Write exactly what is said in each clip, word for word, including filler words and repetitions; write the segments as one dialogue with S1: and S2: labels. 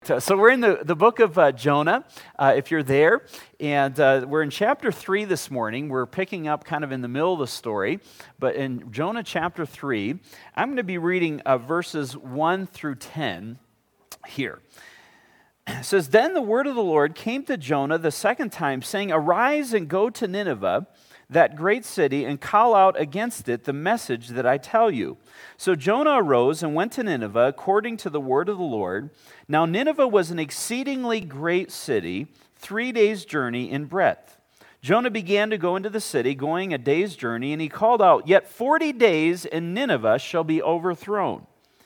S1: So we're in the, the book of uh, Jonah, uh, if you're there, and uh, we're in chapter three this morning. We're picking up kind of in the middle of the story, but in Jonah chapter three, I'm going to be reading uh, verses one through ten here. It says, "Then the word of the Lord came to Jonah the second time, saying, 'Arise and go to Nineveh, that great city, and call out against it the message that I tell you.' So Jonah arose and went to Nineveh according to the word of the Lord. Now Nineveh was an exceedingly great city, three days' journey in breadth. Jonah began to go into the city, going a day's journey, and he called out, 'Yet forty days, and Nineveh shall be overthrown.'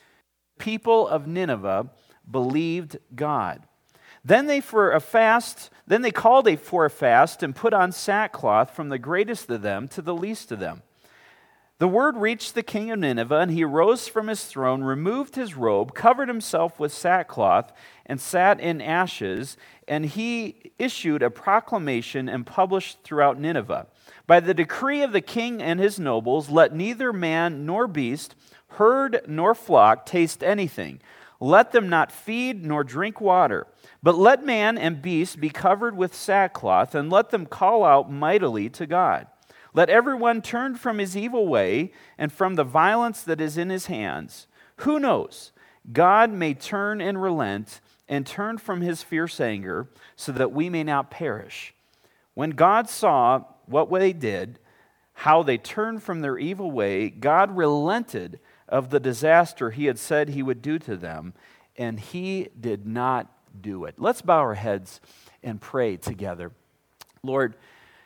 S1: People of Nineveh believed God. Then they for a fast, then they called a for a fast and put on sackcloth from the greatest of them to the least of them. The word reached the king of Nineveh, and he rose from his throne, removed his robe, covered himself with sackcloth, and sat in ashes. And he issued a proclamation and published throughout Nineveh, 'By the decree of the king and his nobles, let neither man nor beast, herd nor flock taste anything. Let them not feed nor drink water. But let man and beast be covered with sackcloth, and let them call out mightily to God. Let everyone turn from his evil way and from the violence that is in his hands. Who knows? God may turn and relent and turn from his fierce anger, so that we may not perish.' When God saw what they did, how they turned from their evil way, God relented of the disaster he had said he would do to them, and he did not do it." Let's bow our heads and pray together. Lord,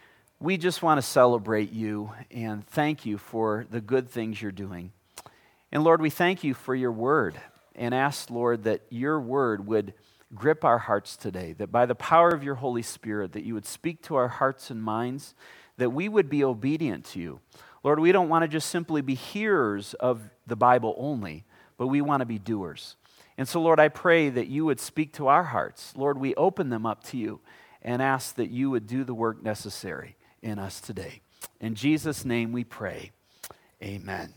S1: we just want to celebrate you and thank you for the good things you're doing. And Lord, we thank you for your word and ask, Lord, that your word would grip our hearts today, that by the power of your Holy Spirit, that you would speak to our hearts and minds, that we would be obedient to you. Lord, we don't want to just simply be hearers of the Bible only, but we want to be doers. And so, Lord, I pray that you would speak to our hearts. Lord, we open them up to you and ask that you would do the work necessary in us today. In Jesus' name we pray. Amen.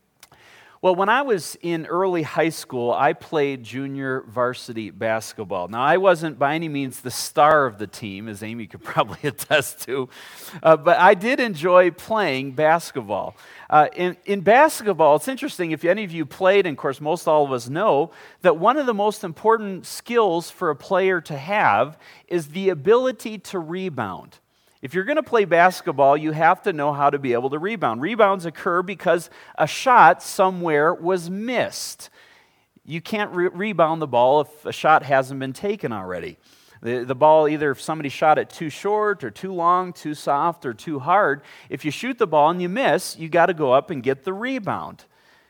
S1: Well, when I was in early high school, I played junior varsity basketball. Now, I wasn't by any means the star of the team, as Amy could probably attest to, uh, but I did enjoy playing basketball. Uh, in, in basketball, it's interesting, if any of you played, and of course most all of us know, that one of the most important skills for a player to have is the ability to rebound. If you're going to play basketball, you have to know how to be able to rebound. Rebounds occur because a shot somewhere was missed. You can't re- rebound the ball if a shot hasn't been taken already. The, the ball, either if somebody shot it too short or too long, too soft or too hard, if you shoot the ball and you miss, you got to go up and get the rebound.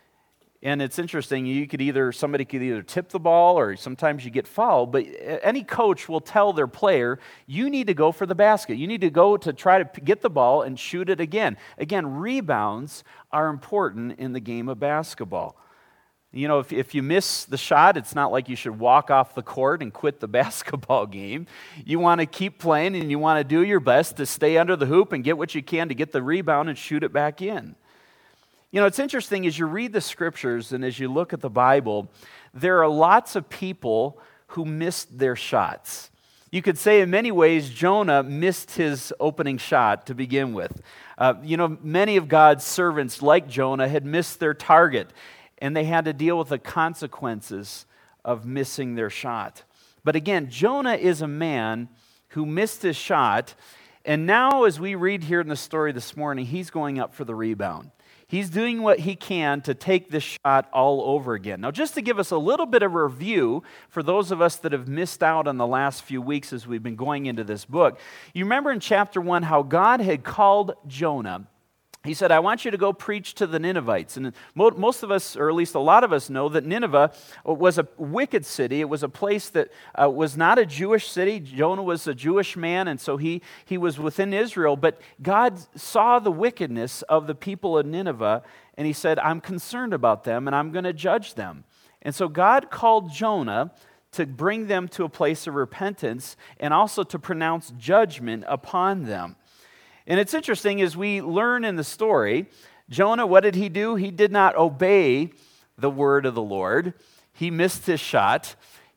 S1: And it's interesting, you could either, somebody could either tip the ball or sometimes you get fouled, but any coach will tell their player, you need to go for the basket. You need to go to try to get the ball and shoot it again. Again, rebounds are important in the game of basketball. You know, if, if you miss the shot, it's not like you should walk off the court and quit the basketball game. You want to keep playing and you want to do your best to stay under the hoop and get what you can to get the rebound and shoot it back in. You know, it's interesting as you read the scriptures and as you look at the Bible, there are lots of people who missed their shots. You could say in many ways Jonah missed his opening shot to begin with. Uh, you know, many of God's servants like Jonah had missed their target and they had to deal with the consequences of missing their shot. But again, Jonah is a man who missed his shot, and now as we read here in the story this morning, he's going up for the rebound. He's doing what he can to take this shot all over again. Now, just to give us a little bit of a review for those of us that have missed out on the last few weeks as we've been going into this book, you remember in chapter one how God had called Jonah. He said, I want you to go preach to the Ninevites. And most of us, or at least a lot of us, know that Nineveh was a wicked city. It was a place that uh, was not a Jewish city. Jonah was a Jewish man, and so he, he was within Israel. But God saw the wickedness of the people of Nineveh, and he said, I'm concerned about them, and I'm going to judge them. And so God called Jonah to bring them to a place of repentance and also to pronounce judgment upon them. And it's interesting, as we learn in the story, Jonah, what did he do? He did not obey the word of the Lord. He missed his shot.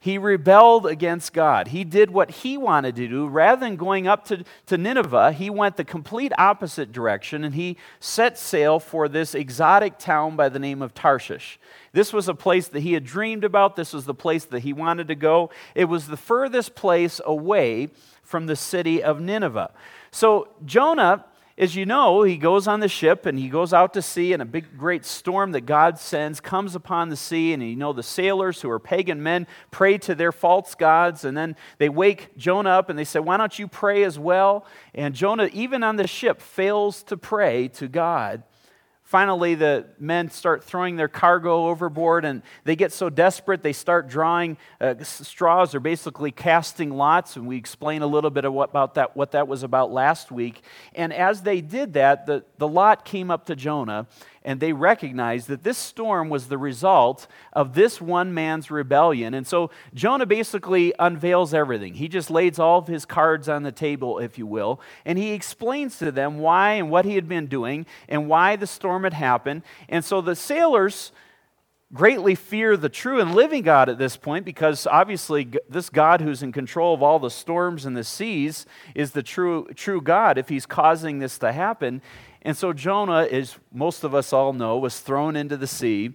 S1: He rebelled against God. He did what he wanted to do. Rather than going up to, to Nineveh, he went the complete opposite direction, and he set sail for this exotic town by the name of Tarshish. This was a place that he had dreamed about. This was the place that he wanted to go. It was the furthest place away from the city of Nineveh. So Jonah, as you know, he goes on the ship and he goes out to sea, and a big, great storm that God sends comes upon the sea. And you know, the sailors, who are pagan men, pray to their false gods, and then they wake Jonah up and they say, "Why don't you pray as well?" And Jonah, even on the ship, fails to pray to God. Finally, the men start throwing their cargo overboard, and they get so desperate they start drawing uh, straws, or basically casting lots. And we explained a little bit of what about that, what that was about last week. And as they did that, the, the lot came up to Jonah, and they recognized that this storm was the result of this one man's rebellion. And so Jonah basically unveils everything. He just lays all of his cards on the table, if you will, and he explains to them why and what he had been doing and why the storm had happened. And so the sailors greatly fear the true and living God at this point, because obviously this God who's in control of all the storms and the seas is the true, true God if he's causing this to happen. And so Jonah, as most of us all know, was thrown into the sea,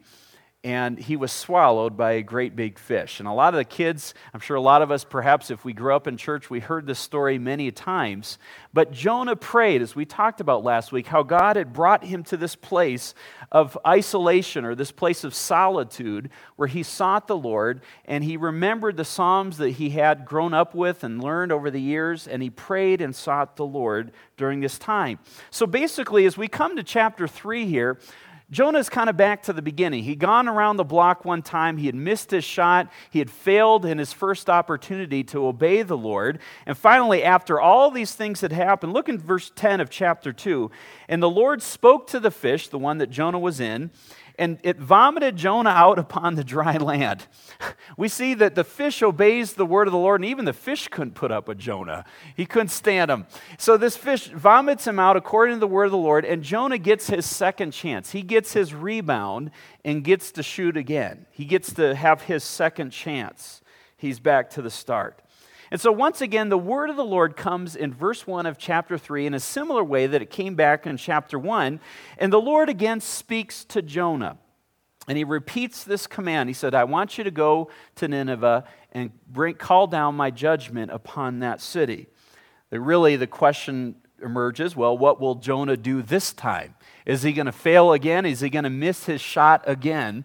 S1: and he was swallowed by a great big fish. And a lot of the kids, I'm sure a lot of us, perhaps if we grew up in church, we heard this story many times. But Jonah prayed, as we talked about last week, how God had brought him to this place of isolation, or this place of solitude, where he sought the Lord, and he remembered the Psalms that he had grown up with and learned over the years, and he prayed and sought the Lord during this time. So basically, as we come to chapter three here, Jonah's kind of back to the beginning. He'd gone around the block one time. He had missed his shot. He had failed in his first opportunity to obey the Lord. And finally, after all these things had happened, look in verse ten of chapter two. And the Lord spoke to the fish, the one that Jonah was in, and it vomited Jonah out upon the dry land. We see that the fish obeys the word of the Lord, and even the fish couldn't put up with Jonah. He couldn't stand him. So this fish vomits him out according to the word of the Lord, and Jonah gets his second chance. He gets his rebound and gets to shoot again. He gets to have his second chance. He's back to the start. And so once again, the word of the Lord comes in verse one of chapter three in a similar way that it came back in chapter one. And the Lord again speaks to Jonah. And he repeats this command. He said, "I want you to go to Nineveh and bring, call down my judgment upon that city." The, really, the question emerges, well, what will Jonah do this time? Is he going to fail again? Is he going to miss his shot again?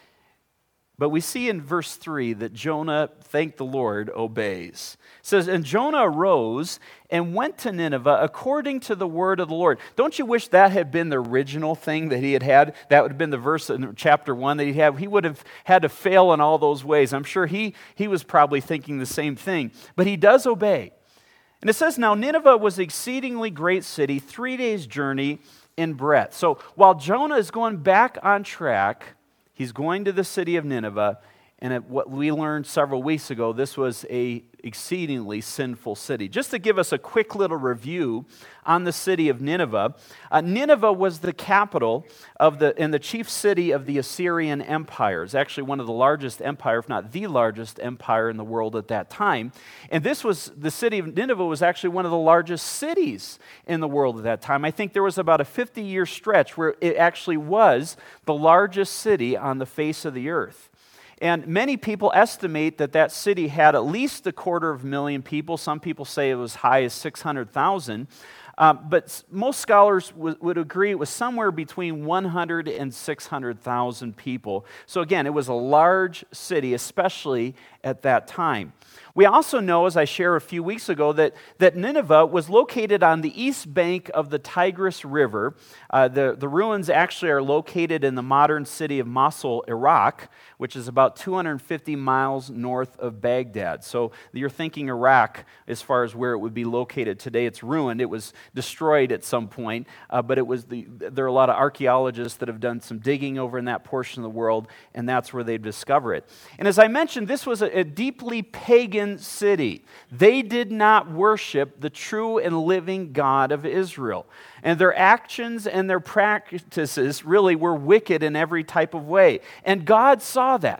S1: But we see in verse three that Jonah, thank the Lord, obeys. It says, "And Jonah arose and went to Nineveh according to the word of the Lord." Don't you wish that had been the original thing that he had had? That would have been the verse in chapter one that he had. He would have had to fail in all those ways. I'm sure he, he was probably thinking the same thing. But he does obey. And it says, "Now Nineveh was an exceedingly great city, three days' journey in breadth." So while Jonah is going back on track, he's going to the city of Nineveh, and at what we learned several weeks ago, this was a exceedingly sinful city. Just to give us a quick little review on the city of Nineveh, uh, Nineveh was the capital of the and the chief city of the Assyrian Empire. It's actually one of the largest empire, if not the largest empire in the world at that time. And this was the city of Nineveh was actually one of the largest cities in the world at that time. I think there was about a fifty-year stretch where it actually was the largest city on the face of the earth. And many people estimate that that city had at least a quarter of a million people. Some people say it was as high as six hundred thousand. Um, but most scholars w- would agree it was somewhere between one hundred and six hundred thousand people. So again, it was a large city, especially at that time. We also know, as I shared a few weeks ago, that, that Nineveh was located on the east bank of the Tigris River. Uh, the, the ruins actually are located in the modern city of Mosul, Iraq, which is about two hundred fifty miles north of Baghdad. So you're thinking Iraq as far as where it would be located. Today it's ruined. It was destroyed at some point, uh, but it was the, there are a lot of archaeologists that have done some digging over in that portion of the world, and that's where they discover it. And as I mentioned, this was a, a deeply pagan city. They did not worship the true and living God of Israel. And their actions and their practices really were wicked in every type of way. And God saw that.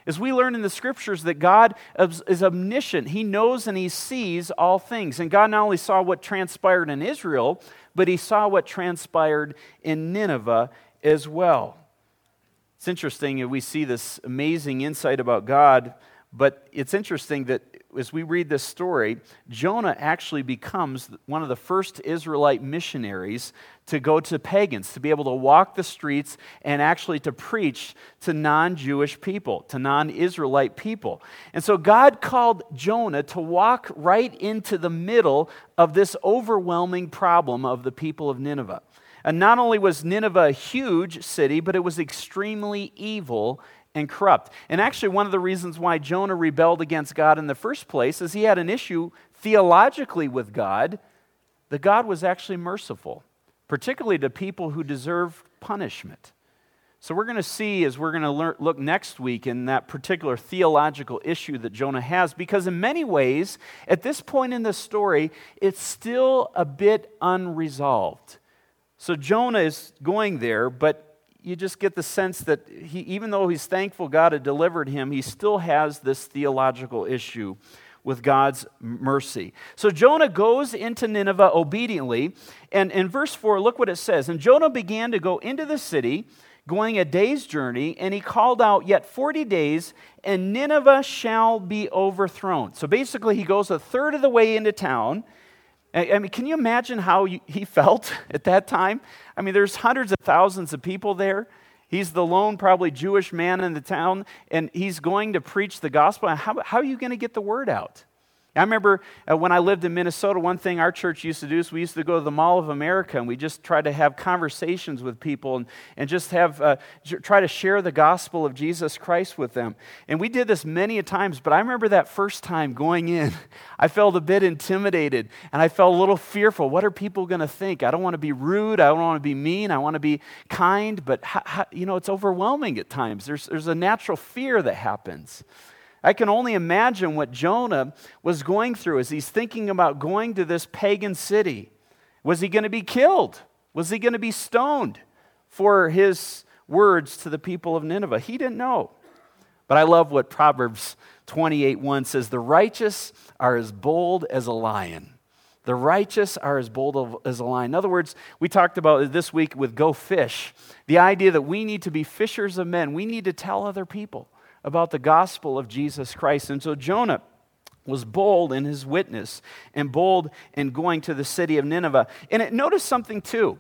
S1: As we learn in the scriptures that God is omniscient. He knows and he sees all things. And God not only saw what transpired in Israel, but he saw what transpired in Nineveh as well. It's interesting that we see this amazing insight about God, but it's interesting that as we read this story, Jonah actually becomes one of the first Israelite missionaries to go to pagans, to be able to walk the streets and actually to preach to non-Jewish people, to non-Israelite people. And so God called Jonah to walk right into the middle of this overwhelming problem of the people of Nineveh. And not only was Nineveh a huge city, but it was extremely evil and corrupt. And actually, one of the reasons why Jonah rebelled against God in the first place is he had an issue theologically with God, that God was actually merciful, particularly to people who deserve punishment. So we're going to see, as we're going to learn, look next week in that particular theological issue that Jonah has, because in many ways, at this point in the story, it's still a bit unresolved. So Jonah is going there, but you just get the sense that he, even though he's thankful God had delivered him, he still has this theological issue with God's mercy. So Jonah goes into Nineveh obediently, and in verse four, look what it says. And Jonah began to go into the city, going a day's journey, and he called out, "Yet forty days, and Nineveh shall be overthrown." So basically, he goes a third of the way into town. I mean, can you imagine how he felt at that time? I mean, there's hundreds of thousands of people there. He's the lone, probably Jewish man in the town, and he's going to preach the gospel. How, how are you going to get the word out? I remember uh, when I lived in Minnesota, one thing our church used to do is we used to go to the Mall of America, and we just tried to have conversations with people and, and just have uh, try to share the gospel of Jesus Christ with them. And we did this many a times, but I remember that first time going in, I felt a bit intimidated, and I felt a little fearful. What are people going to think? I don't want to be rude. I don't want to be mean. I want to be kind, but how, how, you know, it's overwhelming at times. There's, there's a natural fear that happens. I can only imagine what Jonah was going through as he's thinking about going to this pagan city. Was he going to be killed? Was he going to be stoned for his words to the people of Nineveh? He didn't know. But I love what Proverbs twenty-eight one says, "The righteous are as bold as a lion." The righteous are as bold as a lion. In other words, we talked about it this week with Go Fish, the idea that we need to be fishers of men. We need to tell other people about the gospel of Jesus Christ. And so Jonah was bold in his witness and bold in going to the city of Nineveh. And it, notice something too.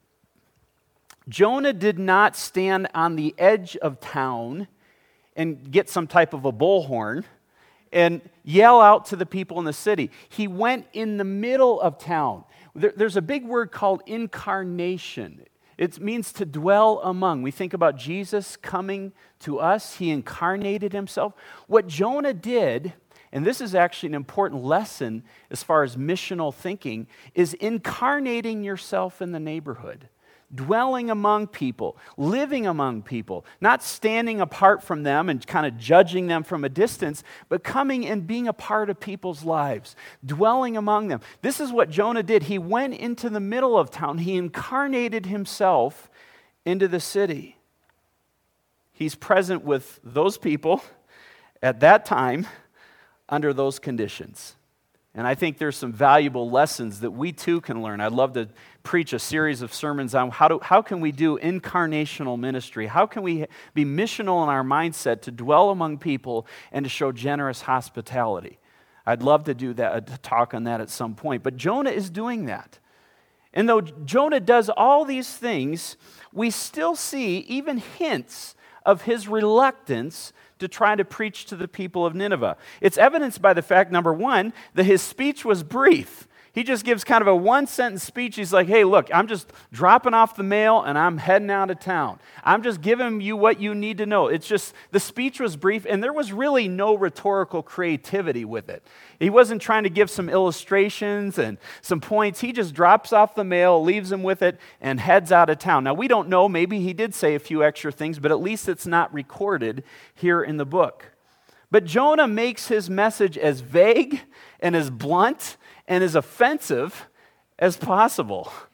S1: Jonah did not stand on the edge of town and get some type of a bullhorn and yell out to the people in the city. He went in the middle of town. There, there's a big word called incarnation. It means to dwell among. We think about Jesus coming to us. He incarnated himself. What Jonah did, and this is actually an important lesson as far as missional thinking, is incarnating yourself in the neighborhood. Dwelling among people, living among people, not standing apart from them and kind of judging them from a distance, but coming and being a part of people's lives, dwelling among them. This is what Jonah did. He went into the middle of town. He incarnated himself into the city. He's present with those people at that time under those conditions. And I think there's some valuable lessons that we too can learn. I'd love to preach a series of sermons on how, do, how can we do incarnational ministry? How can we be missional in our mindset to dwell among people and to show generous hospitality? I'd love to do that, to talk on that at some point. But Jonah is doing that. And though Jonah does all these things, we still see even hints of his reluctance to try to preach to the people of Nineveh. It's evidenced by the fact, number one, that his speech was brief. He just gives kind of a one-sentence speech. He's like, hey, look, I'm just dropping off the mail and I'm heading out of town. I'm just giving you what you need to know. It's just, the speech was brief and there was really no rhetorical creativity with it. He wasn't trying to give some illustrations and some points. He just drops off the mail, leaves them with it, and heads out of town. Now, we don't know. Maybe he did say a few extra things, but at least it's not recorded here in the book. But Jonah makes his message as vague and as blunt and as offensive as possible.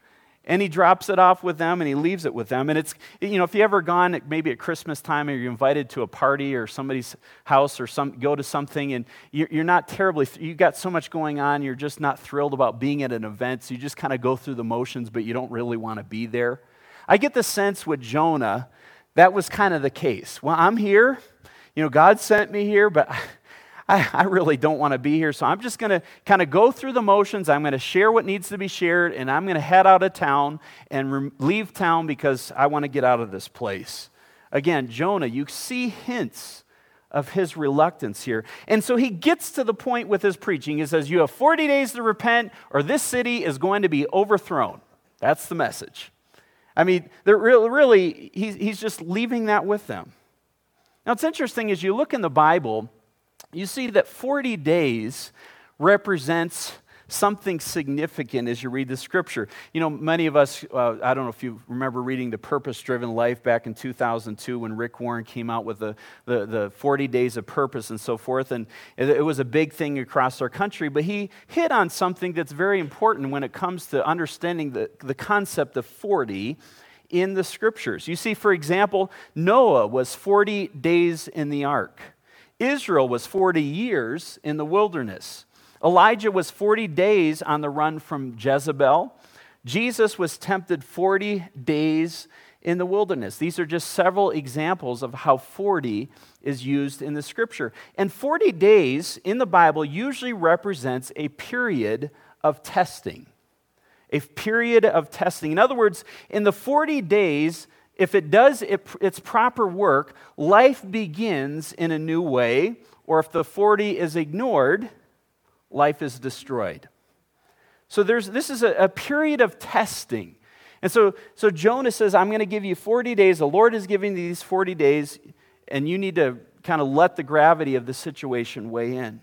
S1: And he drops it off with them and he leaves it with them. And it's, you know, if you ever gone maybe at Christmas time or you're invited to a party or somebody's house or some go to something and you're, you're not terribly, you got so much going on, you're just not thrilled about being at an event, so you just kind of go through the motions, but you don't really want to be there. I get the sense with Jonah, that was kind of the case. Well, I'm here, you know, God sent me here, but I, I really don't want to be here, so I'm just going to kind of go through the motions. I'm going to share what needs to be shared, and I'm going to head out of town and re- leave town because I want to get out of this place. Again, Jonah, you see hints of his reluctance here. And so he gets to the point with his preaching. He says, you have forty days to repent, or this city is going to be overthrown. That's the message. I mean, they're really, really he's, he's just leaving that with them. Now, it's interesting, as you look in the Bible, you see that forty days represents something significant as you read the scripture. You know, many of us, uh, I don't know if you remember reading The Purpose-Driven Life back in two thousand two when Rick Warren came out with the, the, the forty days of purpose and so forth, and it, it was a big thing across our country, but he hit on something that's very important when it comes to understanding the, the concept of forty in the scriptures. You see, for example, Noah was forty days in the ark. Israel was forty years in the wilderness. Elijah was forty days on the run from Jezebel. Jesus was tempted forty days in the wilderness. These are just several examples of how forty is used in the scripture. And forty days in the Bible usually represents a period of testing. A period of testing. In other words, in the forty days, if it does its proper work, life begins in a new way, or if the forty is ignored, life is destroyed. So there's this is a, a period of testing. And so, so Jonah says, I'm going to give you forty days. The Lord is giving you these forty days, and you need to kind of let the gravity of the situation weigh in.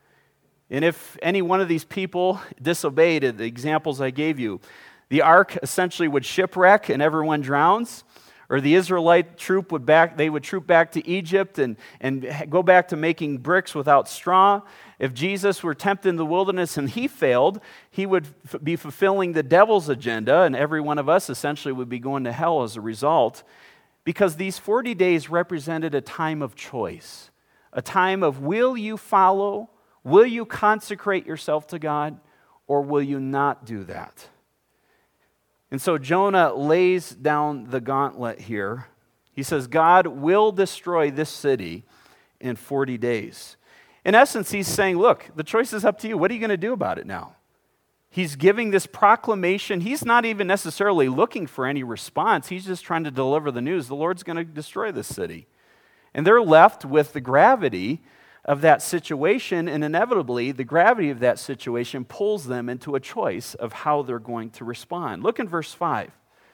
S1: And if any one of these people disobeyed the examples I gave you, the ark essentially would shipwreck and everyone drowns, or the Israelite troop would back, they would troop back to Egypt and, and go back to making bricks without straw. If Jesus were tempted in the wilderness and he failed, he would f- be fulfilling the devil's agenda, and every one of us essentially would be going to hell as a result, because these forty days represented a time of choice, a time of will you follow, will you consecrate yourself to God, or will you not do that? And so Jonah lays down the gauntlet here. He says, God will destroy this city in forty days. In essence, he's saying, look, the choice is up to you. What are you going to do about it now? He's giving this proclamation. He's not even necessarily looking for any response. He's just trying to deliver the news. The Lord's going to destroy this city. And they're left with the gravity of that situation, and inevitably, the gravity of that situation pulls them into a choice of how they're going to respond. Look in verse five.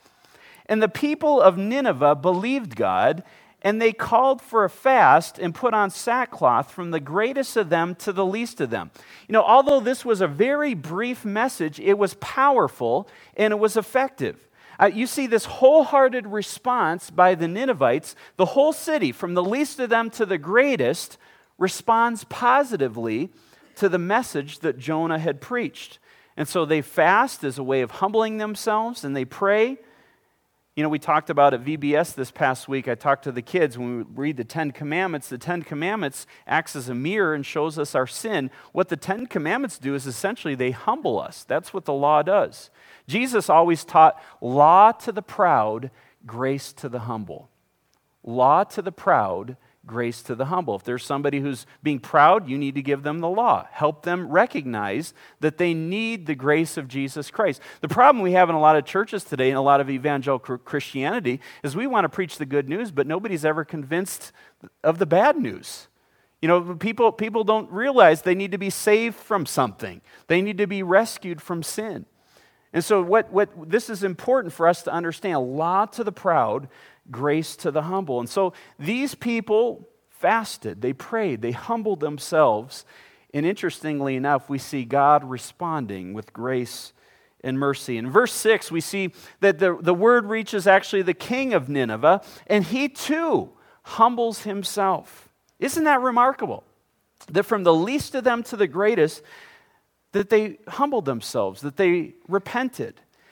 S1: And the people of Nineveh believed God, and they called for a fast and put on sackcloth from the greatest of them to the least of them. You know, although this was a very brief message, it was powerful and it was effective. Uh, you see this wholehearted response by the Ninevites, the whole city, from the least of them to the greatest, responds positively to the message that Jonah had preached. And so they fast as a way of humbling themselves, and they pray. You know, we talked about at V B S this past week, I talked to the kids, when we read the Ten Commandments, the Ten Commandments acts as a mirror and shows us our sin. What the Ten Commandments do is essentially they humble us. That's what the law does. Jesus always taught law to the proud, grace to the humble. Law to the proud, grace to the humble. If there's somebody who's being proud, you need to give them the law. Help them recognize that they need the grace of Jesus Christ. The problem we have in a lot of churches today, and a lot of evangelical Christianity, is we want to preach the good news, but nobody's ever convinced of the bad news. You know, people, people don't realize they need to be saved from something. They need to be rescued from sin. And so what, what this is important for us to understand. Law to the proud, grace to the humble. And so these people fasted, they prayed, they humbled themselves. And interestingly enough, we see God responding with grace and mercy. In verse six, we see that the, the word reaches actually the king of Nineveh, and he too humbles himself. Isn't that remarkable? That from the least of them to the greatest, that they humbled themselves, that they repented.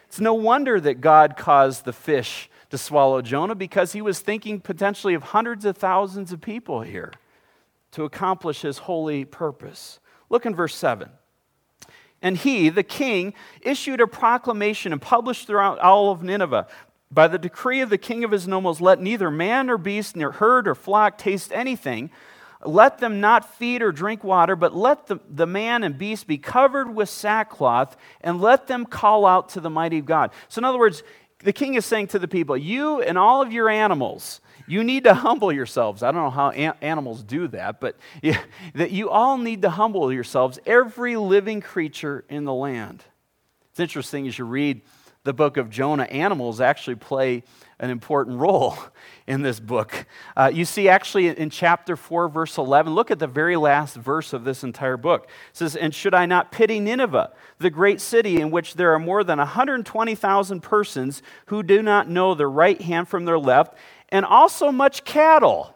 S1: It's no wonder that God caused the fish to swallow Jonah, because he was thinking potentially of hundreds of thousands of people here to accomplish his holy purpose. Look in verse seven. And he, the king, issued a proclamation and published throughout all of Nineveh, by the decree of the king of his nobles, let neither man nor beast, nor herd or flock taste anything. Let them not feed or drink water, but let the, the man and beast be covered with sackcloth, and let them call out to the mighty God. So in other words, the king is saying to the people, you and all of your animals, you need to humble yourselves. I don't know how an- animals do that, but yeah, that you all need to humble yourselves, every living creature in the land. It's interesting as you read the book of Jonah, animals actually play an important role in this book. Uh, you see actually in chapter four, verse eleven, look at the very last verse of this entire book. It says, and should I not pity Nineveh, the great city in which there are more than one hundred twenty thousand persons who do not know their right hand from their left, and also much cattle?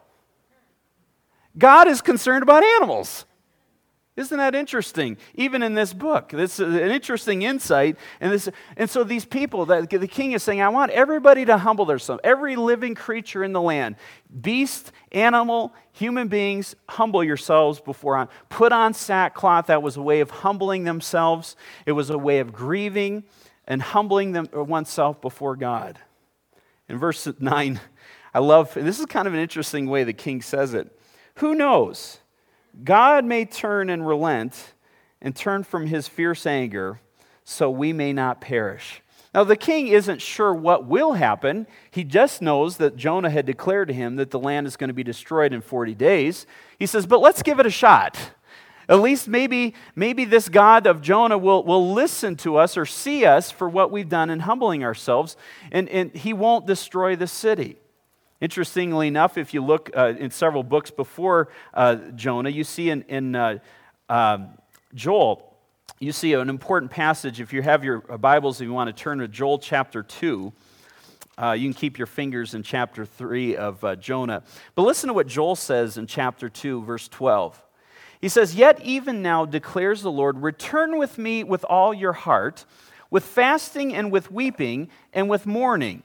S1: God is concerned about animals. Isn't that interesting? Even in this book, this is an interesting insight. And this, and so these people, that the king is saying, I want everybody to humble themselves. Every living creature in the land, beast, animal, human beings, humble yourselves before I put on sackcloth. That was a way of humbling themselves. It was a way of grieving and humbling them oneself before God. In verse nine, I love. This is kind of an interesting way the king says it. Who knows? God may turn and relent and turn from his fierce anger so we may not perish. Now, the king isn't sure what will happen. He just knows that Jonah had declared to him that the land is going to be destroyed in forty days. He says, but let's give it a shot. At least maybe, maybe this God of Jonah will, will listen to us or see us for what we've done in humbling ourselves, and, and he won't destroy the city. Interestingly enough, if you look uh, in several books before uh, Jonah, you see in, in uh, uh, Joel, you see an important passage. If you have your Bibles and you want to turn to Joel chapter two, uh, you can keep your fingers in chapter three of uh, Jonah. But listen to what Joel says in chapter two, verse twelve. He says, yet even now declares the Lord, return with me with all your heart, with fasting and with weeping and with mourning.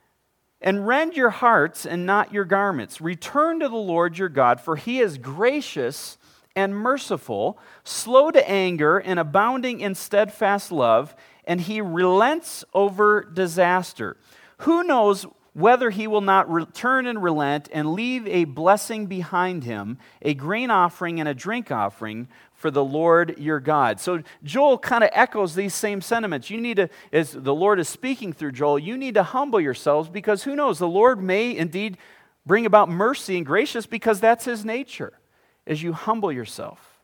S1: And rend your hearts and not your garments. Return to the Lord your God, for he is gracious and merciful, slow to anger and abounding in steadfast love, and he relents over disaster. Who knows whether he will not return and relent and leave a blessing behind him, a grain offering and a drink offering for the Lord your God. So Joel kind of echoes these same sentiments. You need to, as the Lord is speaking through Joel, you need to humble yourselves, because who knows, the Lord may indeed bring about mercy and gracious, because that's his nature, as you humble yourself.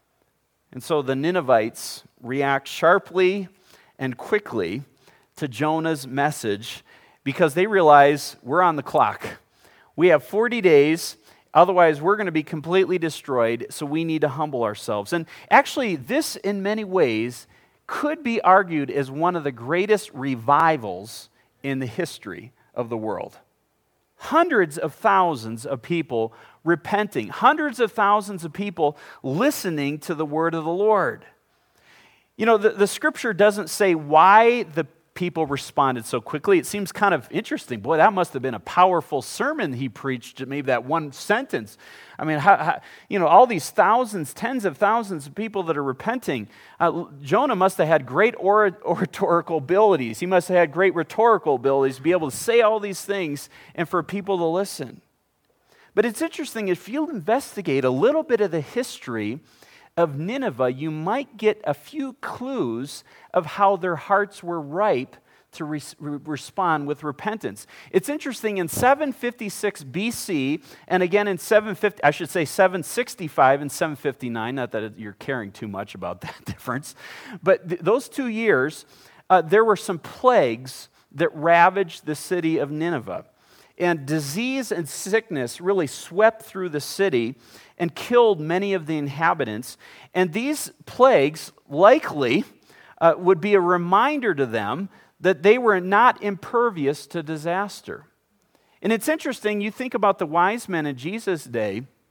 S1: And so the Ninevites react sharply and quickly to Jonah's message, because they realize we're on the clock. We have forty days. Otherwise, we're going to be completely destroyed, so we need to humble ourselves. And actually, this, in many ways, could be argued as one of the greatest revivals in the history of the world. Hundreds of thousands of people repenting, hundreds of thousands of people listening to the word of the Lord. You know, the, the scripture doesn't say why the people responded so quickly. It seems kind of interesting. Boy, that must have been a powerful sermon he preached, maybe that one sentence. I mean, how, how, you know, all these thousands, tens of thousands of people that are repenting. Uh, Jonah must have had great or- oratorical abilities. He must have had great rhetorical abilities to be able to say all these things and for people to listen. But it's interesting, if you investigate a little bit of the history of Nineveh, you might get a few clues of how their hearts were ripe to re- respond with repentance. It's interesting, in seven fifty-six B C, and again in seven fifty, I should say seven sixty-five and seven fifty-nine, not that you're caring too much about that difference, but th- those two years, uh, there were some plagues that ravaged the city of Nineveh. And disease and sickness really swept through the city and killed many of the inhabitants. And these plagues likely uh, would be a reminder to them that they were not impervious to disaster. And it's interesting, you think about the wise men in Jesus' day,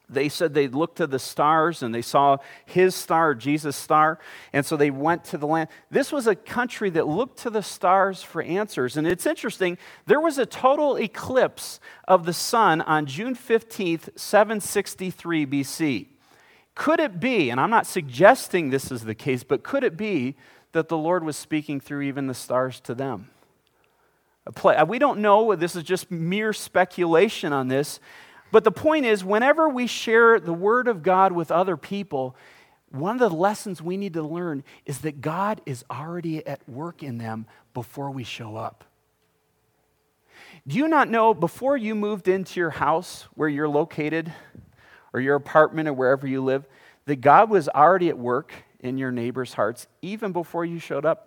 S1: They said they looked to the stars and they saw his star, Jesus' star, and so they went to the land. This was a country that looked to the stars for answers. And it's interesting, there was a total eclipse of the sun on June fifteenth, seven sixty-three B C. Could it be, and I'm not suggesting this is the case, but could it be that the Lord was speaking through even the stars to them? A play, we don't know, this is just mere speculation on this. But the point is, whenever we share the Word of God with other people, one of the lessons we need to learn is that God is already at work in them before we show up. Do you not know, before you moved into your house where you're located, or your apartment, or wherever you live, that God was already at work in your neighbors' hearts even before you showed up?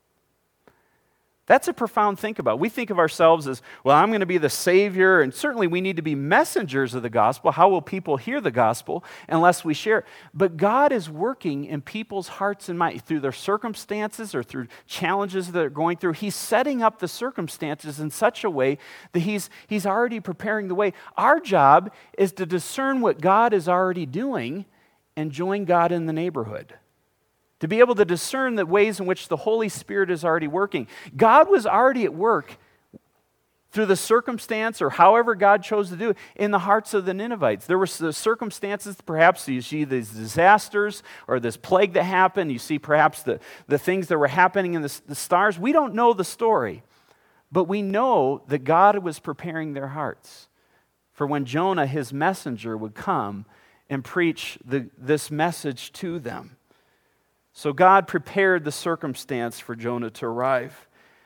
S1: That's a profound think about. We think of ourselves as, well, I'm going to be the Savior, and certainly we need to be messengers of the gospel. How will people hear the gospel unless we share it? But God is working in people's hearts and minds through their circumstances or through challenges that they're going through. He's setting up the circumstances in such a way that he's, he's already preparing the way. Our job is to discern what God is already doing and join God in the neighborhood. To be able to discern the ways in which the Holy Spirit is already working. God was already at work through the circumstance or however God chose to do it in the hearts of the Ninevites. There were the circumstances, perhaps you see these disasters or this plague that happened. You see perhaps the, the things that were happening in the, the stars. We don't know the story, but we know that God was preparing their hearts for when Jonah, his messenger, would come and preach the, this message to them. So God prepared the circumstance for Jonah to arrive.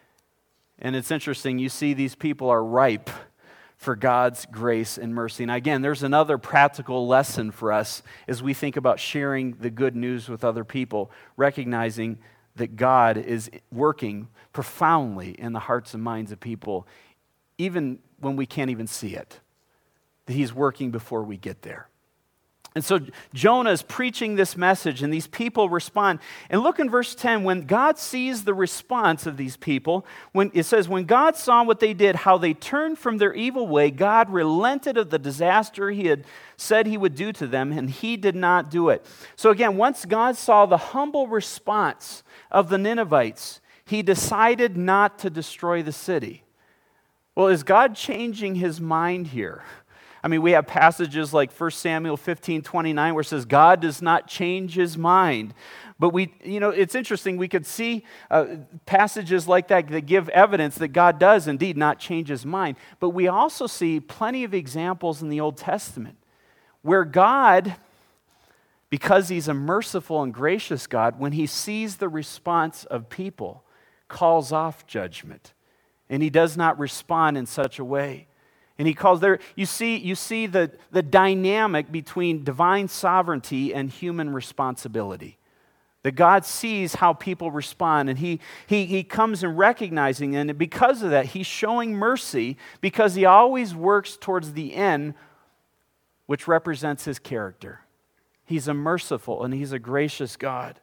S1: And it's interesting, you see these people are ripe for God's grace and mercy. And again, there's another practical lesson for us as we think about sharing the good news with other people, recognizing that God is working profoundly in the hearts and minds of people, even when we can't even see it. That He's working before we get there. And so Jonah is preaching this message, and these people respond. And look in verse ten, when God sees the response of these people, when it says, when God saw what they did, how they turned from their evil way, God relented of the disaster He had said He would do to them, and He did not do it. So again, once God saw the humble response of the Ninevites, He decided not to destroy the city. Well, is God changing His mind here? I mean, we have passages like First Samuel fifteen twenty-nine where it says God does not change His mind. But we, you know, it's interesting. We could see uh, passages like that that give evidence that God does indeed not change His mind. But we also see plenty of examples in the Old Testament where God, because He's a merciful and gracious God, when He sees the response of people, calls off judgment. And He does not respond in such a way. And He calls there, you see, you see the, the dynamic between divine sovereignty and human responsibility. That God sees how people respond, and he, he, he comes in recognizing, and because of that, He's showing mercy because He always works towards the end, which represents His character. He's a merciful and He's a gracious God.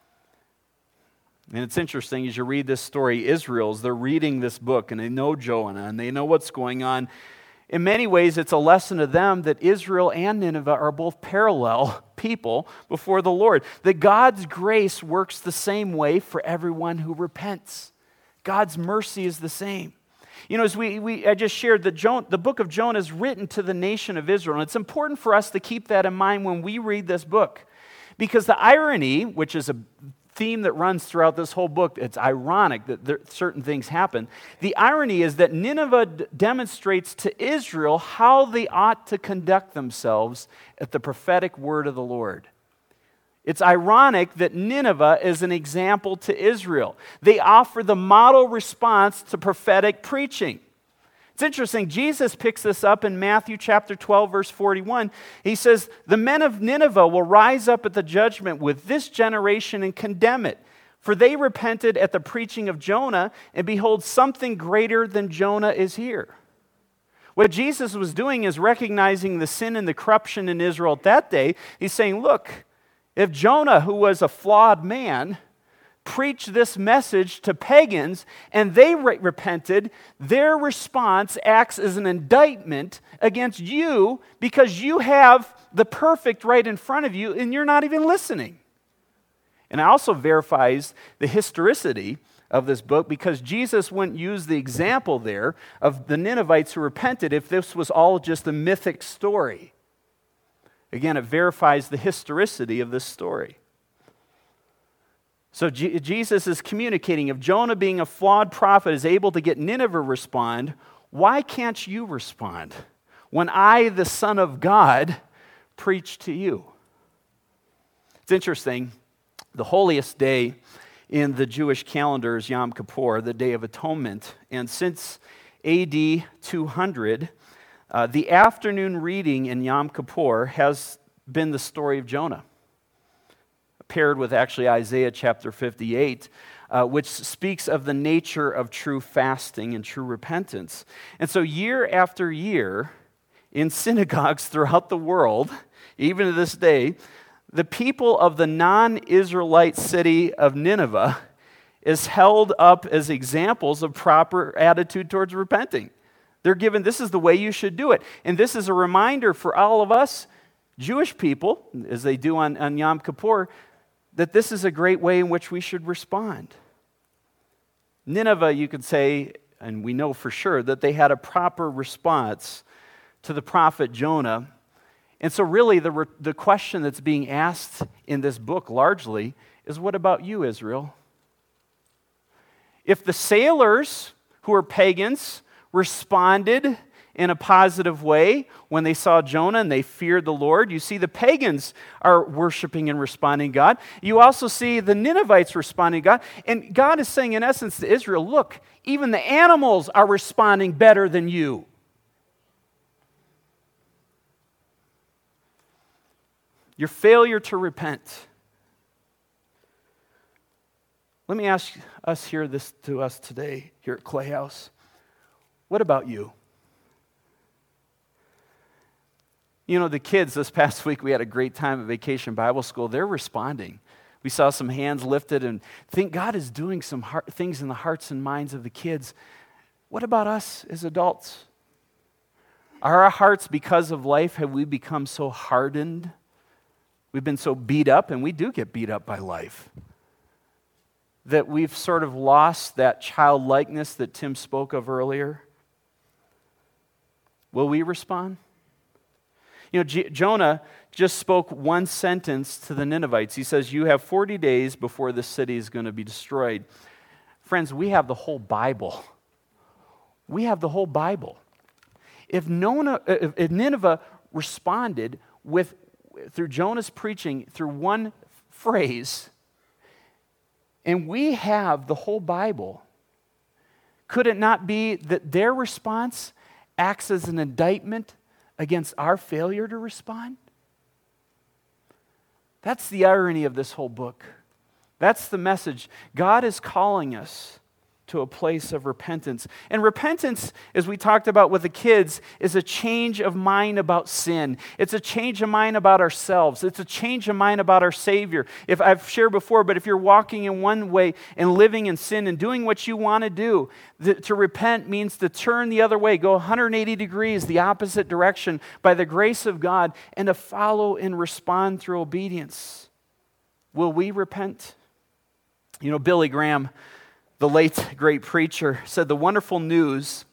S1: And it's interesting, as you read this story, Israel's, they're reading this book, and they know Jonah, and they know what's going on. In many ways, it's a lesson to them that Israel and Nineveh are both parallel people before the Lord. That God's grace works the same way for everyone who repents. God's mercy is the same. You know, as we, we I just shared, the, jo- the book of Jonah is written to the nation of Israel. And it's important for us to keep that in mind when we read this book. Because the irony, which is a theme that runs throughout this whole book, it's ironic that there, certain things happen. The irony is that Nineveh d- demonstrates to Israel how they ought to conduct themselves at the prophetic word of the Lord. It's ironic that Nineveh is an example to Israel. They offer the model response to prophetic preaching. It's interesting, Jesus picks this up in Matthew chapter twelve, verse forty-one. He says, the men of Nineveh will rise up at the judgment with this generation and condemn it. For they repented at the preaching of Jonah, and behold, something greater than Jonah is here. What Jesus was doing is recognizing the sin and the corruption in Israel at that day. He's saying, look, if Jonah, who was a flawed man, preach this message to pagans and they re- repented, their response acts as an indictment against you because you have the perfect right in front of you and you're not even listening. And it also verifies the historicity of this book because Jesus wouldn't use the example there of the Ninevites who repented if this was all just a mythic story. Again, it verifies the historicity of this story. So G- Jesus is communicating, if Jonah being a flawed prophet is able to get Nineveh to respond, why can't you respond when I, the Son of God, preach to you? It's interesting. The holiest day in the Jewish calendar is Yom Kippur, the Day of Atonement. And since A D two hundred, uh, the afternoon reading in Yom Kippur has been the story of Jonah, paired with actually Isaiah chapter fifty-eight, uh, which speaks of the nature of true fasting and true repentance. And so year after year, in synagogues throughout the world, even to this day, the people of the non-Israelite city of Nineveh is held up as examples of proper attitude towards repenting. They're given, this is the way you should do it. And this is a reminder for all of us, Jewish people, as they do on, on Yom Kippur, that this is a great way in which we should respond. Nineveh, you could say, and we know for sure, that they had a proper response to the prophet Jonah. And so really the, the question that's being asked in this book largely is, what about you, Israel? If the sailors who are pagans responded in a positive way when they saw Jonah and they feared the Lord, you see the pagans are worshiping and responding to God. You also see the Ninevites responding to God. And God is saying in essence to Israel, look, even the animals are responding better than you. Your failure to repent. Let me ask us here this to us today here at Clay House. What about you? You know, the kids this past week, we had a great time at Vacation Bible School. They're responding. We saw some hands lifted and think God is doing some heart, things in the hearts and minds of the kids. What about us as adults? Are our hearts, because of life, have we become so hardened? We've been so beat up, and we do get beat up by life, that we've sort of lost that childlikeness that Tim spoke of earlier. Will we respond? You know, J- Jonah just spoke one sentence to the Ninevites. He says, you have forty days before this city is going to be destroyed. Friends, we have the whole Bible. We have the whole Bible. If, Nona, if, if Nineveh responded with through Jonah's preaching, through one phrase, and we have the whole Bible, could it not be that their response acts as an indictment against our failure to respond? That's the irony of this whole book. That's the message. God is calling us to a place of repentance. And repentance, as we talked about with the kids, is a change of mind about sin. It's a change of mind about ourselves. It's a change of mind about our Savior. If I've shared before, but if you're walking in one way and living in sin and doing what you want to do, the, to repent means to turn the other way, go one hundred eighty degrees, the opposite direction, by the grace of God, and to follow and respond through obedience. Will we repent? You know, Billy Graham, the late great preacher, said the wonderful news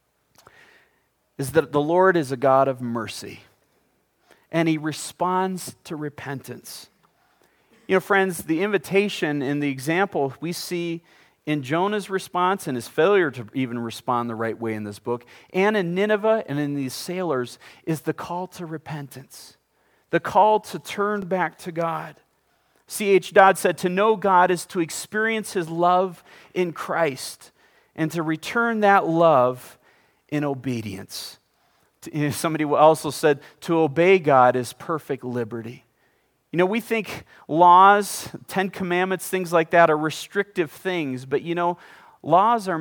S1: is that the Lord is a God of mercy, and He responds to repentance. You know, friends, the invitation and the example we see in Jonah's response and his failure to even respond the right way in this book, and in Nineveh and in these sailors, is the call to repentance, the call to turn back to God. C H Dodd said, to know God is to experience His love in Christ and to return that love in obedience. Somebody also said, to obey God is perfect liberty. You know, we think laws, Ten Commandments, things like that are restrictive things, but you know, laws are meant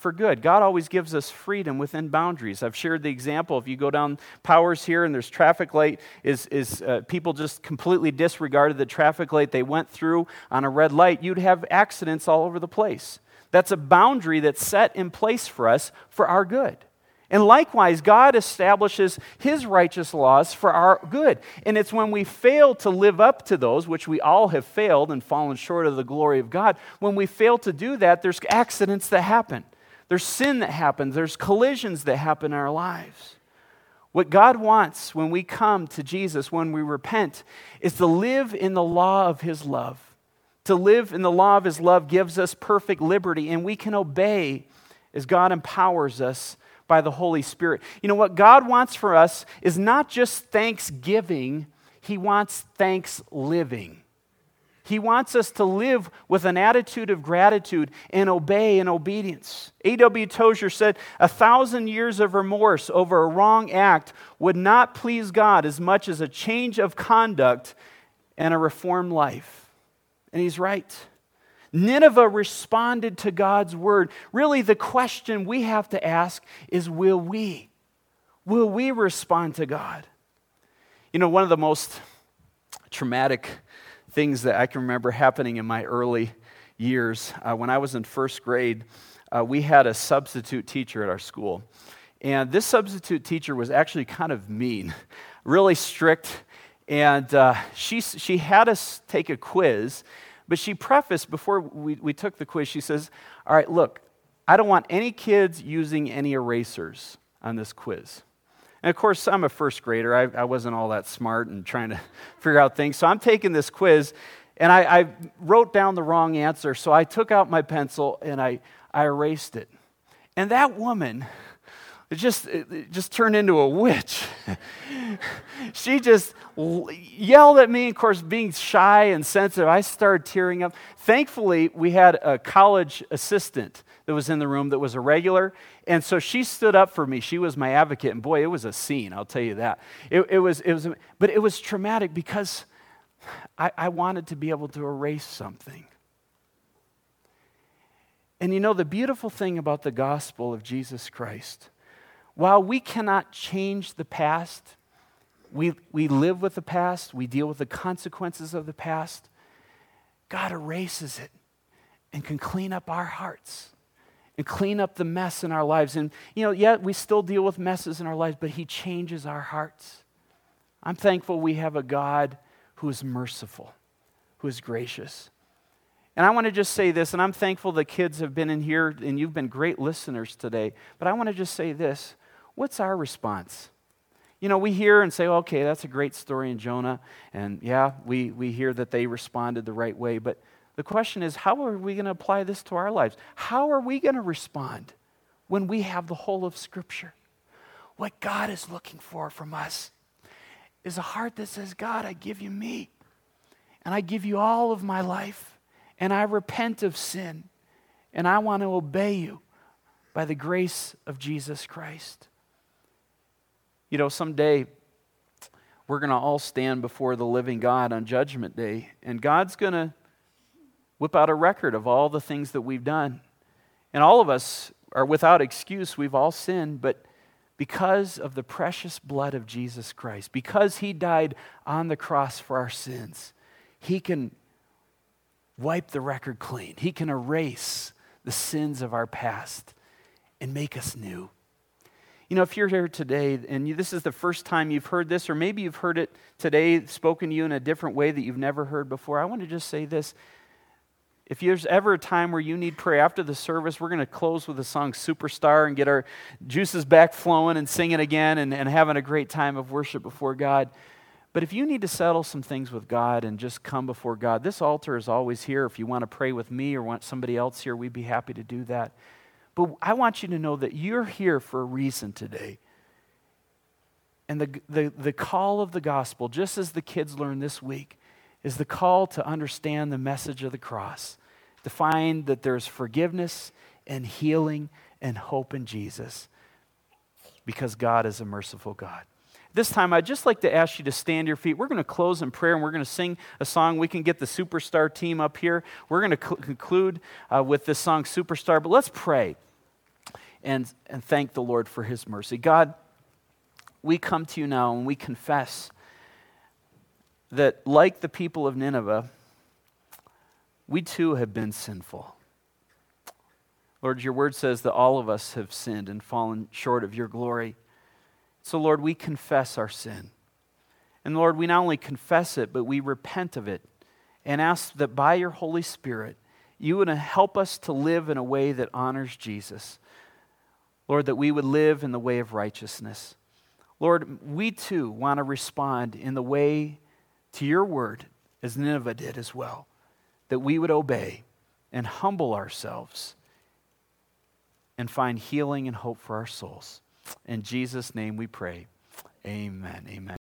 S1: for good. God always gives us freedom within boundaries. I've shared the example. If you go down Powers here and there's traffic light, is, is uh, people just completely disregarded the traffic light. They went through on a red light. You'd have accidents all over the place. That's a boundary that's set in place for us for our good. And likewise, God establishes His righteous laws for our good. And it's when we fail to live up to those, which we all have failed and fallen short of the glory of God, when we fail to do that, there's accidents that happen. There's sin that happens. There's collisions that happen in our lives. What God wants when we come to Jesus, when we repent, is to live in the law of His love. To live in the law of His love gives us perfect liberty, and we can obey as God empowers us by the Holy Spirit. You know, what God wants for us is not just thanksgiving, He wants thanks living. He wants us to live with an attitude of gratitude and obey in obedience. A W Tozer said, a thousand years of remorse over a wrong act would not please God as much as a change of conduct and a reformed life. And he's right. Nineveh responded to God's word. Really, the question we have to ask is, will we? Will we respond to God? You know, one of the most traumatic things that I can remember happening in my early years, uh, when I was in first grade, uh, we had a substitute teacher at our school. And this substitute teacher was actually kind of mean, really strict. And uh, she, she had us take a quiz. But she prefaced, before we, we took the quiz, she says, all right, look, I don't want any kids using any erasers on this quiz. And of course, I'm a first grader. I, I wasn't all that smart and trying to figure out things. So I'm taking this quiz, and I, I wrote down the wrong answer. So I took out my pencil, and I, I erased it. And that woman, it just, it just turned into a witch. She just yelled at me. Of course, being shy and sensitive, I started tearing up. Thankfully, we had a college assistant that was in the room that was a regular, and so she stood up for me. She was my advocate, and boy, it was a scene, I'll tell you that. It, it was, it was, but it was traumatic because I, I wanted to be able to erase something. And you know, the beautiful thing about the gospel of Jesus Christ, while we cannot change the past, we, we live with the past, we deal with the consequences of the past, God erases it and can clean up our hearts and clean up the mess in our lives. And, you know, yet we still deal with messes in our lives, but He changes our hearts. I'm thankful we have a God who is merciful, who is gracious. And I want to just say this, and I'm thankful the kids have been in here, and you've been great listeners today, but I want to just say this. What's our response? You know, we hear and say, okay, that's a great story in Jonah, and yeah, we, we hear that they responded the right way, but the question is, how are we going to apply this to our lives? How are we going to respond when we have the whole of Scripture? What God is looking for from us is a heart that says, God, I give you me, and I give you all of my life, and I repent of sin, and I want to obey you by the grace of Jesus Christ. You know, someday we're going to all stand before the living God on Judgment Day, and God's going to whip out a record of all the things that we've done. And all of us are without excuse. We've all sinned, but because of the precious blood of Jesus Christ, because He died on the cross for our sins, He can wipe the record clean. He can erase the sins of our past and make us new. You know, if you're here today and you, this is the first time you've heard this, or maybe you've heard it today spoken to you in a different way that you've never heard before, I want to just say this. If there's ever a time where you need prayer after the service, we're going to close with the song Superstar and get our juices back flowing and sing it again and, and having a great time of worship before God. But if you need to settle some things with God and just come before God, this altar is always here. If you want to pray with me or want somebody else here, we'd be happy to do that. But I want you to know that you're here for a reason today. And the, the, the call of the gospel, just as the kids learned this week, is the call to understand the message of the cross, to find that there's forgiveness and healing and hope in Jesus, because God is a merciful God. This time, I'd just like to ask you to stand to your feet. We're going to close in prayer, and we're going to sing a song. We can get the Superstar team up here. We're going to cl- conclude uh, with this song, Superstar, but let's pray. and, and thank the Lord for his mercy. God, we come to you now and we confess that like the people of Nineveh, we too have been sinful. Lord, your word says that all of us have sinned and fallen short of your glory. So Lord, we confess our sin. And Lord, we not only confess it, but we repent of it and ask that by your Holy Spirit, you would help us to live in a way that honors Jesus. Lord, that we would live in the way of righteousness. Lord, we too want to respond in the way to your word as Nineveh did as well. That we would obey and humble ourselves and find healing and hope for our souls. In Jesus' name we pray. Amen. Amen.